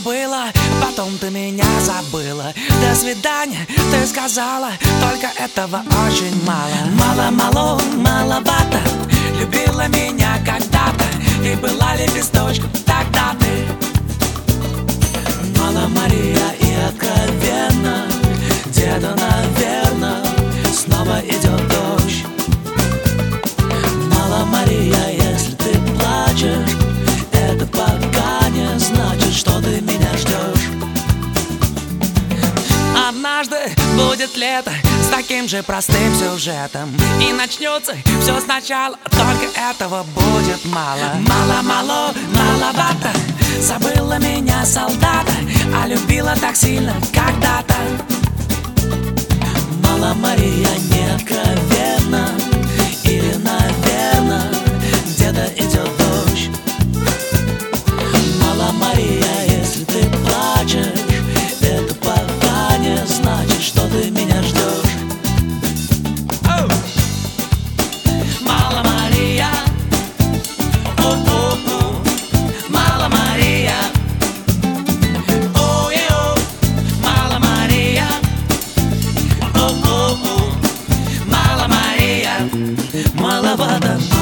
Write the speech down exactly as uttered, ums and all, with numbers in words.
было, потом ты меня забыла. До свидания, ты сказала, только этого очень мало. Мало-мало, маловато, любила меня когда-то и была лепесточком тогда ты. Мало, Мария, и откровенно, где-то, наверно, снова идет дождь. Мало, Мария, если ты плачешь, это пока не значит, что ты меня ждешь. Однажды будет лето с таким же простым сюжетом, и начнется все сначала, только этого будет мало. Мало-мало, маловато, забыла меня солдата, а любила так сильно когда-то. Мало, Мария, не откровенно, или, наверно, где-то идет дождь. Мало, Мария, если ты плачешь, это пока не значит, что ты меня ждешь. Oh! Мало, Мария, о-о-о, мало, Мария, о-е-о, мало, Мария, о-о-о, мало, Мария, маловато.